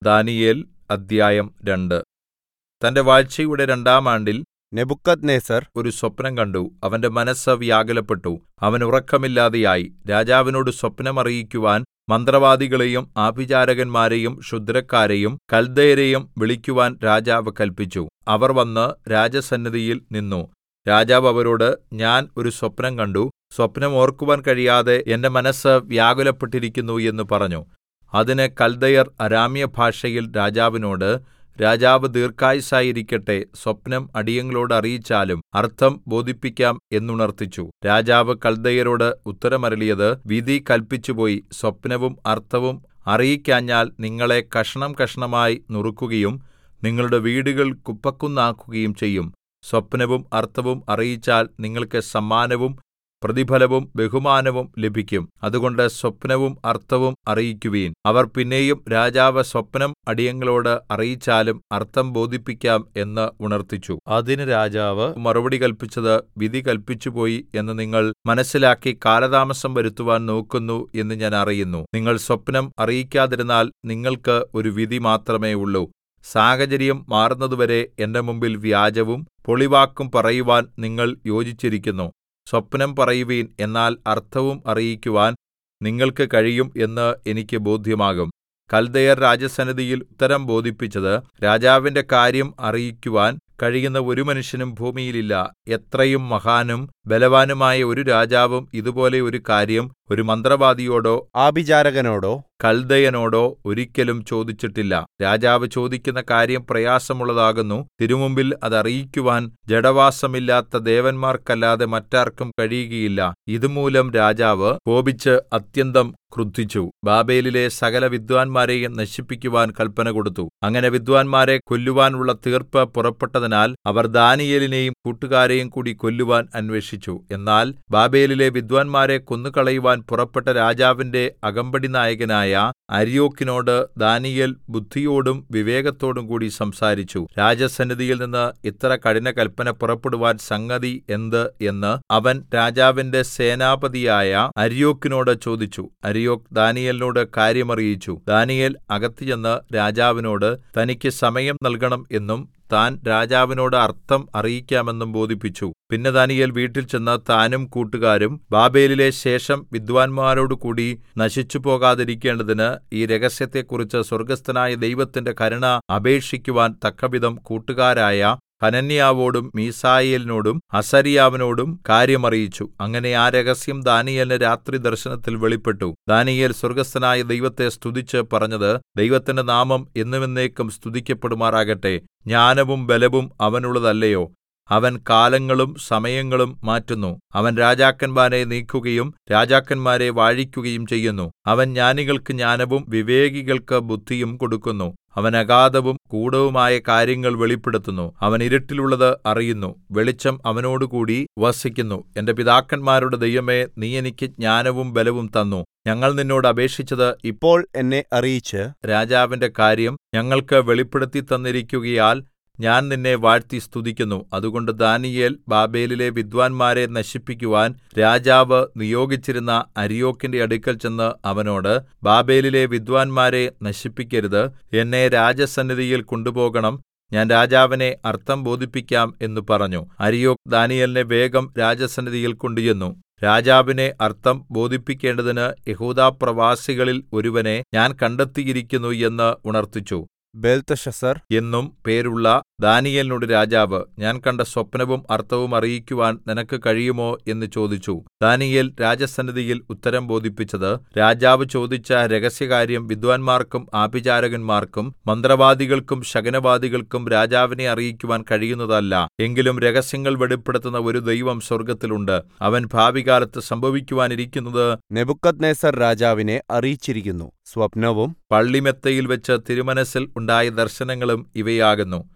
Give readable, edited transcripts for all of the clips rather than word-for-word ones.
ദാനീയേൽ അദ്ധ്യായം 2. തന്റെ വാഴ്ചയുടെ 2-ാം ആണ്ടിൽ നെബൂഖദ്നേസർ ഒരു സ്വപ്നം കണ്ടു. അവന്റെ മനസ്സ് വ്യാകുലപ്പെട്ടു. അവൻ ഉറക്കമില്ലാതെയായി. രാജാവിനോട് സ്വപ്നം അറിയിക്കുവാൻ മന്ത്രവാദികളെയും ആഭിചാരകന്മാരെയും ക്ഷുദ്രക്കാരെയും കൽദയരെയും വിളിക്കുവാൻ രാജാവ് കല്പിച്ചു. അവർ വന്ന് രാജസന്നിധിയിൽ നിന്നു. രാജാവ് അവരോട്, ഞാൻ ഒരു സ്വപ്നം കണ്ടു. സ്വപ്നം ഓർക്കുവാൻ കഴിയാതെ എന്റെ മനസ്സ് വ്യാകുലപ്പെട്ടിരിക്കുന്നു എന്ന് പറഞ്ഞു. അതിന് കൽദയർ അരാമ്യഭാഷയിൽ രാജാവിനോട്, രാജാവ് ദീർഘായുസ്സായിരിക്കട്ടെ, സ്വപ്നം അടിയങ്ങളോട് അറിയിച്ചാലും അർത്ഥം ബോധിപ്പിക്കാം എന്നുണർത്തിച്ചു. രാജാവ് കൽദയരോട് ഉത്തരമരുളിയത്, വിധി കല്പിച്ചുപോയി. സ്വപ്നവും അർത്ഥവും അറിയിക്കാഞ്ഞാൽ നിങ്ങളെ കഷണം കഷണമായി നുറുക്കുകയും നിങ്ങളുടെ വീടുകൾ കുപ്പക്കുന്നാക്കുകയും ചെയ്യും. സ്വപ്നവും അർത്ഥവും അറിയിച്ചാൽ നിങ്ങൾക്ക് സമ്മാനവും പ്രതിഫലവും ബഹുമാനവും ലഭിക്കും. അതുകൊണ്ട് സ്വപ്നവും അർത്ഥവും അറിയിക്കുവിൻ. അവർ പിന്നെയും, രാജാവ് സ്വപ്നം അടിയങ്ങളോട് അറിയിച്ചാലും അർത്ഥം ബോധിപ്പിക്കാം എന്ന് ഉണർത്തിച്ചു. അതിന് രാജാവ് മറുപടി കല്പിച്ചത്, വിധി കല്പിച്ചുപോയി എന്ന് നിങ്ങൾ മനസ്സിലാക്കി കാലതാമസം വരുത്തുവാൻ നോക്കുന്നു എന്ന് ഞാൻ അറിയുന്നു. നിങ്ങൾ സ്വപ്നം അറിയിക്കാതിരുന്നാൽ നിങ്ങൾക്ക് ഒരു വിധി മാത്രമേ ഉള്ളൂ. സാഹചര്യം മാറുന്നതുവരെ എന്റെ മുമ്പിൽ വ്യാജവും പൊളിവാക്കും പറയുവാൻ നിങ്ങൾ യോജിച്ചിരിക്കുന്നു. സ്വപ്നം പറയുവിൻ, എന്നാൽ അർത്ഥവും അറിയിക്കുവാൻ നിങ്ങൾക്ക് കഴിയും എന്ന് എനിക്ക് ബോധ്യമാകും. കൽദയർ രാജസന്നിധിയിൽ ഉത്തരം ബോധിപ്പിച്ചത്, രാജാവിന്റെ കാര്യം അറിയിക്കുവാൻ കഴിയുന്ന ഒരു മനുഷ്യനും ഭൂമിയിലില്ല. എത്രയും മഹാനും ബലവാനുമായ ഒരു രാജാവും ഇതുപോലെ ഒരു കാര്യം ഒരു മന്ത്രവാദിയോടോ ആഭിചാരകനോടോ കൽദയനോടോ ഒരിക്കലും ചോദിച്ചിട്ടില്ല. രാജാവ് ചോദിക്കുന്ന കാര്യം പ്രയാസമുള്ളതാകുന്നു. തിരുമുമ്പിൽ അത് അറിയിക്കുവാൻ ജഡവാസമില്ലാത്ത ദേവന്മാർക്കല്ലാതെ മറ്റാർക്കും കഴിയുകയില്ല. ഇതുമൂലം രാജാവ് കോപിച്ച് അത്യന്തം ക്രുദ്ധിച്ചു. ബാബേലിലെ സകല വിദ്വാൻമാരെയും നശിപ്പിക്കുവാൻ കല്പന കൊടുത്തു. അങ്ങനെ വിദ്വാൻമാരെ കൊല്ലുവാനുള്ള തീർപ്പ് പുറപ്പെട്ടതിനാൽ അവർ ദാനീയേലിനെയും കൂട്ടുകാരെയും കൂടി കൊല്ലുവാൻ അന്വേഷിച്ചു. എന്നാൽ ബാബേലിലെ വിദ്വാൻമാരെ കൊന്നുകളയുവാൻ പുറപ്പെട്ട രാജാവിന്റെ അകമ്പടി നായകനായ അര്യോക്കിനോട് ദാനീയേൽ ബുദ്ധിയോടും വിവേകത്തോടും കൂടി സംസാരിച്ചു. രാജസന്നിധിയിൽ നിന്ന് ഇത്ര കഠിന കല്പന പുറപ്പെടുവാൻ സംഗതി എന്ത് എന്ന് അവൻ രാജാവിന്റെ സേനാപതിയായ അര്യോക്കിനോട് ചോദിച്ചു. അര്യോക്ക് ദാനീയേലിനോട് കാര്യമറിയിച്ചു. ദാനീയേൽ അകത്ത് ചെന്ന് രാജാവിനോട് തനിക്ക് സമയം നൽകണം എന്നും താൻ രാജാവിനോട് അർത്ഥം അറിയിക്കാമെന്നും ബോധിപ്പിച്ചു. പിന്നെ ദാനീയേൽ വീട്ടിൽ ചെന്ന് താനും കൂട്ടുകാരും ബാബേലിലെ ശേഷം വിദ്വാൻമാരോടുകൂടി നശിച്ചുപോകാതിരിക്കേണ്ടതിന് ഈ രഹസ്യത്തെക്കുറിച്ച് സ്വർഗ്ഗസ്ഥനായ ദൈവത്തിന്റെ കരുണ അപേക്ഷിക്കുവാൻ തക്കവിധം കൂട്ടുകാരായ ഹനന്യാവോടും മീശായേലിനോടും അസര്യാവിനോടും കാര്യമറിയിച്ചു. അങ്ങനെ ആ രഹസ്യം ദാനീയേലിന് രാത്രി ദർശനത്തിൽ വെളിപ്പെട്ടു. ദാനീയേൽ സ്വർഗ്ഗസ്ഥനായ ദൈവത്തെ സ്തുതിച്ച് പറഞ്ഞത്, ദൈവത്തിന്റെ നാമം എന്നും എന്നേക്കും സ്തുതിക്കപ്പെടുമാറാകട്ടെ. ജ്ഞാനവും ബലവും അവനുള്ളതല്ലയോ? അവൻ കാലങ്ങളും സമയങ്ങളും മാറ്റുന്നു. അവൻ രാജാക്കന്മാരെ നീക്കുകയും രാജാക്കന്മാരെ വാഴിക്കുകയും ചെയ്യുന്നു. അവൻ ജ്ഞാനികൾക്ക് ജ്ഞാനവും വിവേകികൾക്ക് ബുദ്ധിയും കൊടുക്കുന്നു. അവൻ അഗാധവും ഗൂഢവുമായ കാര്യങ്ങൾ വെളിപ്പെടുത്തുന്നു. അവൻ ഇരുട്ടിലുള്ളത് അറിയുന്നു. വെളിച്ചം അവനോടുകൂടി വസിക്കുന്നു. എന്റെ പിതാക്കന്മാരുടെ ദൈവമേ, നീ എനിക്ക് ജ്ഞാനവും ബലവും തന്നു. ഞങ്ങൾ നിന്നോട് അപേക്ഷിച്ചത് ഇപ്പോൾ എന്നെ അറിയിച്ച് രാജാവിന്റെ കാര്യം ഞങ്ങൾക്ക് വെളിപ്പെടുത്തി തന്നിരിക്കുകയാൽ ഞാൻ നിന്നെ വാഴ്ത്തി സ്തുതിക്കുന്നു. അതുകൊണ്ട് ദാനീയേൽ ബാബേലിലെ വിദ്വാൻമാരെ നശിപ്പിക്കുവാൻ രാജാവ് നിയോഗിച്ചിരുന്ന അര്യോക്കിന്റെ അടുക്കൽ ചെന്ന് അവനോട്, ബാബേലിലെ വിദ്വാൻമാരെ നശിപ്പിക്കരുത്, എന്നെ രാജസന്നിധിയിൽ കൊണ്ടുപോകണം, ഞാൻ രാജാവിനെ അർത്ഥം ബോധിപ്പിക്കാം എന്ന് പറഞ്ഞു. അര്യോക്ക് ദാനീയേലിനെ വേഗം രാജസന്നിധിയിൽ കൊണ്ടുചെന്നു. രാജാവിനെ അർത്ഥം ബോധിപ്പിക്കേണ്ടതിന് യെഹൂദാപ്രവാസികളിൽ ഒരുവനെ ഞാൻ കണ്ടെത്തിയിരിക്കുന്നു എന്ന് ഉണർത്തിച്ചു. ബേൽത്ത്ശസ്സർ എന്നും പേരുള്ള ദാനീയേലിനോട് രാജാവ്, ഞാൻ കണ്ട സ്വപ്നവും അർത്ഥവും അറിയിക്കുവാൻ നിനക്ക് കഴിയുമോ എന്ന് ചോദിച്ചു. ദാനീയേൽ രാജസന്നിധിയിൽ ഉത്തരം ബോധിപ്പിച്ചത്, രാജാവ് ചോദിച്ച രഹസ്യകാര്യം വിദ്വാൻമാർക്കും ആഭിചാരകന്മാർക്കും മന്ത്രവാദികൾക്കും ശകുനവാദികൾക്കും രാജാവിനെ അറിയിക്കുവാൻ കഴിയുന്നതല്ല. എങ്കിലും രഹസ്യങ്ങൾ വെളിപ്പെടുത്തുന്ന ഒരു ദൈവം സ്വർഗ്ഗത്തിലുണ്ട്. അവൻ ഭാവികാലത്ത് സംഭവിക്കുവാനിരിക്കുന്നത് നെബൂഖദ്നേസർ രാജാവിനെ അറിയിച്ചിരിക്കുന്നു. സ്വപ്നവും പള്ളിമെത്തയിൽ വെച്ച് തിരുമനസ്സിൽ ഉണ്ടായ ദർശനങ്ങളും ഇവയാകുന്നു.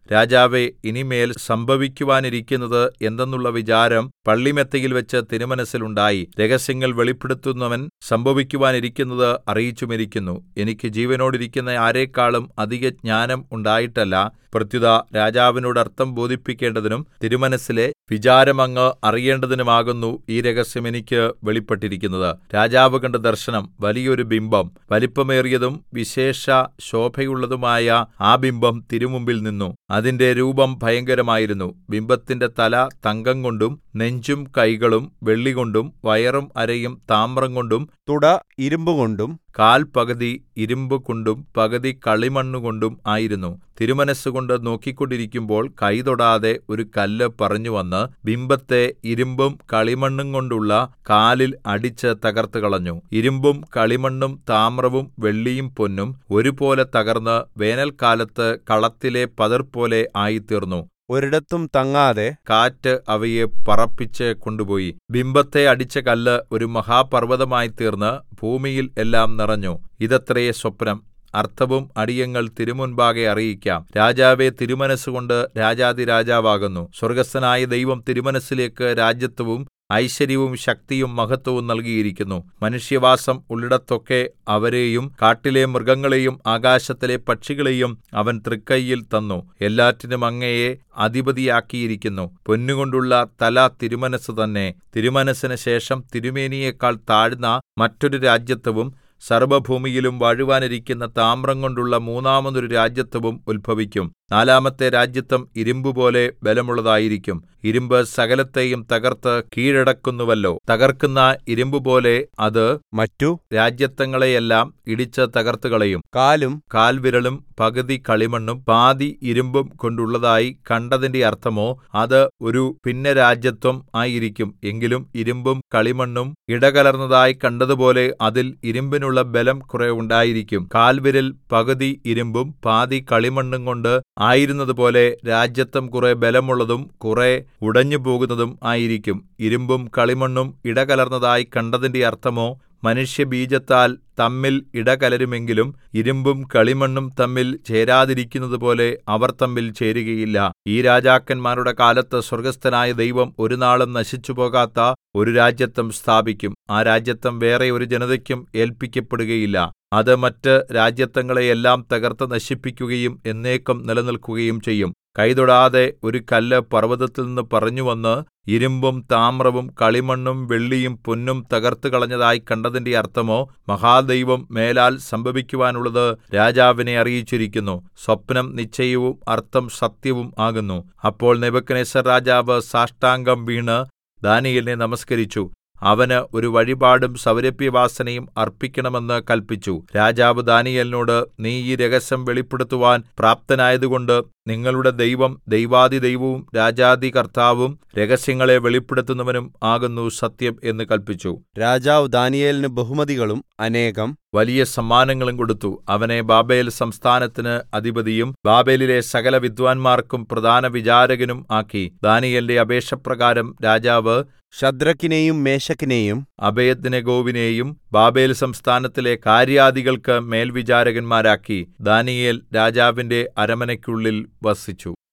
രാജാവേ, ഇനിമേൽ സംഭവിക്കുവാനിരിക്കുന്നത് എന്തെന്നുള്ള വിചാരം പള്ളിമെത്തയിൽവച്ച് തിരുമനസ്സിൽ ഉണ്ടായി. രഹസ്യങ്ങൾ വെളിപ്പെടുത്തുന്നവൻ സംഭവിക്കുവാനിരിക്കുന്നത് അറിയിച്ചുമിരിക്കുന്നു. എനിക്ക് ജീവനോടിരിക്കുന്ന ആരെക്കാളും അധിക ജ്ഞാനം ഉണ്ടായിട്ടല്ല, പ്രത്യുത രാജാവിനോട് അർത്ഥം ബോധിപ്പിക്കേണ്ടതിനും തിരുമനസ്സിലെ വിചാരം അങ്ങ് അറിയേണ്ടതിനുമാകുന്നു ഈ രഹസ്യം എനിക്ക് വെളിപ്പെട്ടിരിക്കുന്നത്. രാജാവ് കണ്ട ദർശനം വലിയൊരു ബിംബം, വലിപ്പമേറിയതും വിശേഷ ശോഭയുള്ളതുമായ ആ ബിംബം തിരുമുമ്പിൽ നിന്നു. അതിന്റെ രൂപം ഭയങ്കരമായിരുന്നു. ബിംബത്തിന്റെ തല തങ്കംകൊണ്ടും നെഞ്ചും കൈകളും വെള്ളികൊണ്ടും വയറും അരയും താമ്രംകൊണ്ടും തുട ഇരുമ്പുകൊണ്ടും കാൽ പകുതി ഇരുമ്പുകൊണ്ടും പകുതി കളിമണ്ണുകൊണ്ടും ആയിരുന്നു. തിരുമനസ്സുകൊണ്ട് നോക്കിക്കൊണ്ടിരിക്കുമ്പോൾ കൈ തൊടാതെ ഒരു കല്ല് പറിഞ്ഞുവന്ന് ബിംബത്തെ ഇരുമ്പും കളിമണ്ണും കൊണ്ടുള്ള കാലിൽ അടിച്ച് തകർത്തുകളഞ്ഞു. ഇരുമ്പും കളിമണ്ണും താമ്രവും വെള്ളിയും പൊന്നും ഒരുപോലെ തകർന്ന് വേനൽക്കാലത്ത് കളത്തിലെ പതിർപോലെ ആയിത്തീർന്നു. ഒരിടത്തും തങ്ങാതെ കാറ്റ് അവയെ പറപ്പിച്ച് കൊണ്ടുപോയി. ബിംബത്തെ അടിച്ച കല്ല് ഒരു മഹാപർവ്വതമായി തീർന്ന് ഭൂമിയിൽ എല്ലാം നിറഞ്ഞു. ഇതത്രേ സ്വപ്നം. അർത്ഥവും അടിയങ്ങൾ തിരുമുൻപാകെ അറിയിക്കാം. രാജാവേ, തിരുമനസ്സുകൊണ്ട് രാജാധിരാജാവാകുന്നു. സ്വർഗ്ഗസ്ഥനായ ദൈവം തിരുമനസ്സിലേക്ക് രാജത്വവും ഐശ്വര്യവും ശക്തിയും മഹത്വവും നൽകിയിരിക്കുന്നു. മനുഷ്യവാസം ഉള്ളിടത്തൊക്കെ അവരെയും കാട്ടിലെ മൃഗങ്ങളെയും ആകാശത്തിലെ പക്ഷികളെയും അവൻ തൃക്കൈയിൽ തന്നു. എല്ലാറ്റിനും അങ്ങയെ അധിപതിയാക്കിയിരിക്കുന്നു. പൊന്നുകൊണ്ടുള്ള തല തിരുമനസ്സ് തന്നെ. തിരുമനസ്സിന് ശേഷം തിരുമേനിയേക്കാൾ താഴ്ന്ന മറ്റൊരു രാജത്വവും സർവ്വഭൂമിയിലും വാഴുവാനിരിക്കുന്ന താമ്രം കൊണ്ടുള്ള മൂന്നാമതൊരു രാജത്വവും ഉത്ഭവിക്കും. നാലാമത്തെ രാജത്വം ഇരുമ്പുപോലെ ബലമുള്ളതായിരിക്കും. ഇരുമ്പ് സകലത്തെയും തകർത്ത് കീഴടക്കുന്നുവല്ലോ. തകർക്കുന്ന ഇരുമ്പുപോലെ അത് മറ്റു രാജത്വങ്ങളെയെല്ലാം ഇടിച്ച് തകർത്തുകളയും. കാലും കാൽവിരലും പകുതി കളിമണ്ണും പാതി ഇരുമ്പും കൊണ്ടുള്ളതായി കണ്ടതിന്റെ അർത്ഥമോ അത് ഒരു ഭിന്നരാജത്വം ആയിരിക്കും. എങ്കിലും ഇരുമ്പും കളിമണ്ണും ഇടകലർന്നതായി കണ്ടതുപോലെ അതിൽ ഇരുമ്പിനുള്ള ബലം കുറെ ഉണ്ടായിരിക്കും. കാൽവിരൽ പകുതി ഇരുമ്പും പാതി കളിമണ്ണും കൊണ്ട് ആയിരുന്നതുപോലെ രാജത്വം കുറെ ബലമുള്ളതും കുറെ ഉടഞ്ഞുപോകുന്നതും ആയിരിക്കും. ഇരുമ്പും കളിമണ്ണും ഇടകലർന്നതായി കണ്ടതിന്റെ അർത്ഥമോ മനുഷ്യബീജത്താൽ തമ്മിൽ ഇടകലരുമെങ്കിലും ഇരുമ്പും കളിമണ്ണും തമ്മിൽ ചേരാതിരിക്കുന്നതുപോലെ അവർ തമ്മിൽ ചേരുകയില്ല. ഈ രാജാക്കന്മാരുടെ കാലത്ത് സ്വർഗ്ഗസ്ഥനായ ദൈവം ഒരുനാളും നശിച്ചുപോകാത്ത ഒരു രാജത്വം സ്ഥാപിക്കും. ആ രാജത്വം വേറെ ഒരു ജനതയ്ക്കും ഏൽപ്പിക്കപ്പെടുകയില്ല. അത് മറ്റ് രാജത്വങ്ങളെയെല്ലാം തകർത്ത് നശിപ്പിക്കുകയും എന്നേക്കും നിലനിൽക്കുകയും ചെയ്യും. കൈതൊടാതെ ഒരു കല്ല് പർവ്വതത്തിൽ നിന്ന് പറിഞ്ഞുവന്ന് ഇരുമ്പും താമ്രവും കളിമണ്ണും വെള്ളിയും പൊന്നും തകർത്തുകളഞ്ഞതായി കണ്ടതിന്റെ അർത്ഥമോ മഹാദൈവം മേലാൽ സംഭവിക്കുവാനുള്ളത് രാജാവിനെ അറിയിച്ചിരിക്കുന്നു. സ്വപ്നം നിശ്ചയവും അർത്ഥം സത്യവും ആകുന്നു. അപ്പോൾ നെബൂഖദ്നേസർ രാജാവ് സാഷ്ടാംഗം വീണ് ദാനീയേലിനെ നമസ്കരിച്ചു. അവന് ഒരു വഴിപാടും സൗരഭ്യവാസനയും അർപ്പിക്കണമെന്ന് കല്പിച്ചു. രാജാവ് ദാനീയേലിനോട്, നീ ഈ രഹസ്യം വെളിപ്പെടുത്തുവാൻ പ്രാപ്തനായതുകൊണ്ട് നിങ്ങളുടെ ദൈവം ദൈവാധിദൈവവും രാജാധികർത്താവും രഹസ്യങ്ങളെ വെളിപ്പെടുത്തുന്നവനും ആകുന്നു സത്യം എന്ന് കല്പിച്ചു. രാജാവ് ദാനീയേലിന് ബഹുമതികളും അനേകം വലിയ സമ്മാനങ്ങളും കൊടുത്തു. അവനെ ബാബേൽ സംസ്ഥാനത്തിന് അധിപതിയും ബാബേലിലെ സകല വിദ്വാൻമാർക്കും പ്രധാന വിചാരകനും ആക്കി. ദാനീയേലിന്റെ അപേക്ഷപ്രകാരം രാജാവ് ശദ്രക്കിനെയും മേശക്കിനെയും അബേദ്നെഗോവിനെയും ബാബേൽ സംസ്ഥാനത്തിലെ കാര്യാദികൾക്ക് മേൽവിചാരകന്മാരാക്കി. ദാനീയേൽ രാജാവിന്റെ അരമനയ്ക്കുള്ളിൽ വസിച്ചു.